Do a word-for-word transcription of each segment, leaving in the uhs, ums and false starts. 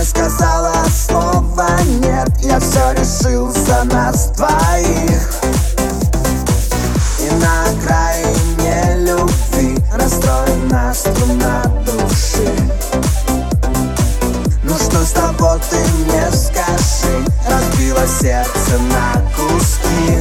не сказала слова нет. Я все решил за нас двоих. И на окраине любви расстроена струна души. Ну что с тобой, ты мне скажи? Разбила сердце на куски.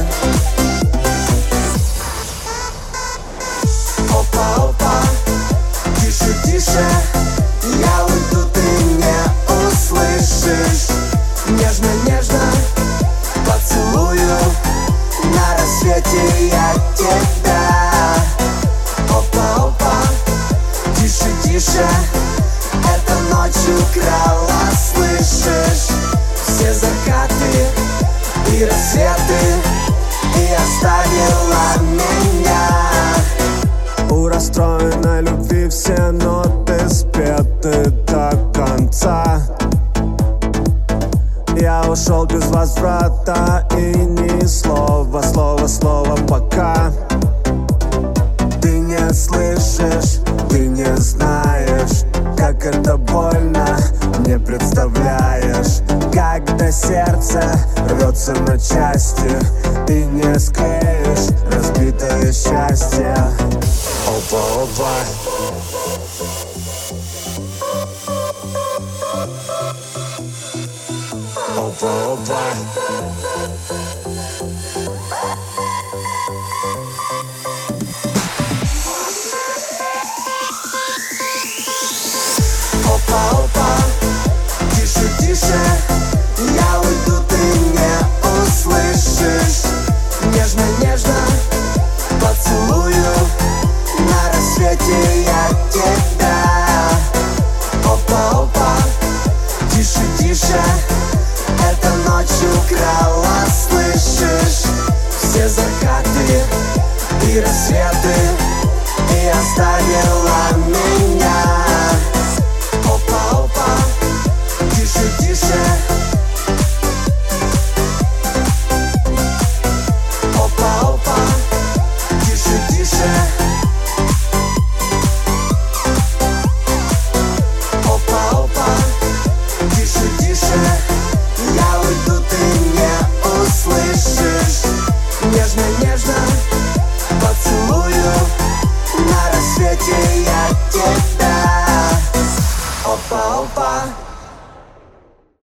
Опа-опа, тише, тише, я уйду, ты не услышишь. Нежно-нежно поцелую, на рассвете я тебя. Опа-опа, тише, тише, эта ночь украла, слышишь? Все закаты и рассветы, и оставила меня. У расстроенной любви все ноты спеты до конца. Я ушел без возврата и ни слова, слово, слово пока. Ты не слышишь, ты не знаешь, как это больно, не представляешь. Когда сердце рвется на части, и не склеишь разбитое счастье. Опа-опа, опа-опа. Опа-опа, тише, тише, я уйду, ты не услышишь. Нежно-нежно поцелую, на рассвете я тебя. Опа-опа, тише, тише, эта ночь украла, слышишь? Все закаты и рассветы, и оставила